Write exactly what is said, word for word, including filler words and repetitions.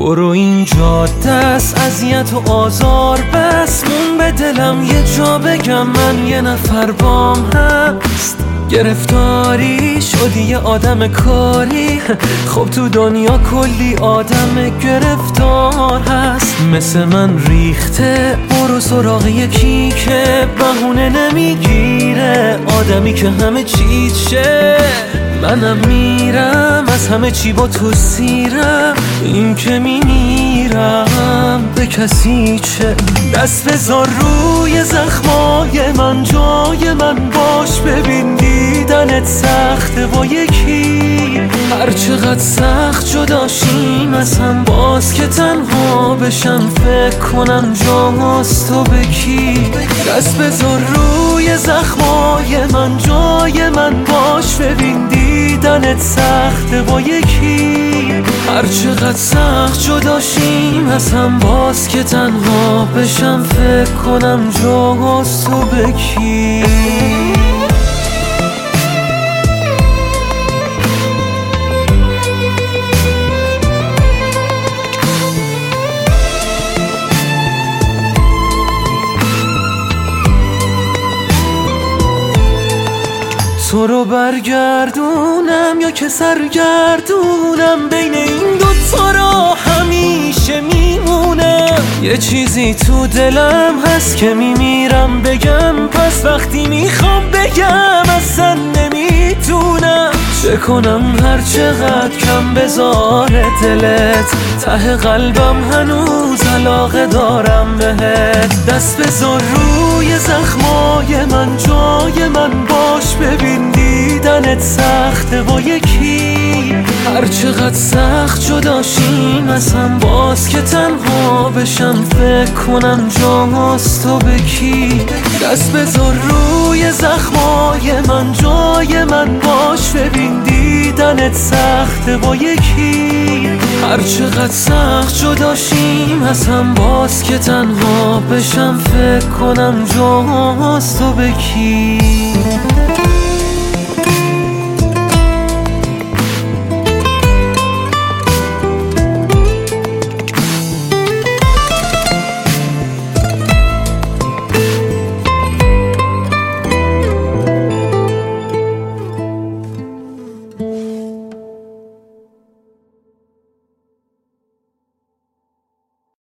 برو این جاده است اذیت و آزار بس، مون به دلم یه جا بگم من یه نفر بام هست. گرفتاری شدی یه آدم کاری، خب تو دنیا کلی آدم گرفتار هست. مثل من ریخته برو سراغ یکی که بهونه نمیگیره، آدمی که همه چیز شه. منم میرم از همه چی با تو سیرم، این که میمیرم به کسی چه. دست بذار روی زخمای من، جای من باش، ببین دیدنت سخته با یکی. هر چقدر سخت جداشیم از هم، باز که تنها بشم فکر کنم جاست تو به کی. دست بذار روی زخمای من، جای من باش، ببین دیدنت سخته با یکی. هر چقدر سخت جداشیم از هم، باز که تنها بشم فکر کنم جاست تو به کی. تو رو برگردونم یا که سرگردونم، بین این دوتا را همیشه میمونم. یه چیزی تو دلم هست که میمیرم بگم، پس وقتی میخوام بگم اصلا نمیتونم. چه کنم هر چقدر کم بذاره دلت، ته قلبم هنوز علاقه دارم بهت. دست بذار روی زخمای من، جای من باش، ببین دیدنت سخته با یکی. هر چقدر سخت جداشیم از هم، باز که تنها بشم فکر کنم جاست تو به کی. دست بذار روی زخمای من، جای من باش، ببین دیدنت سخته با یکی. هر چقدر سخت جداشیم از هم، باز که تنها بشم فکر کنم جاست تو به کی.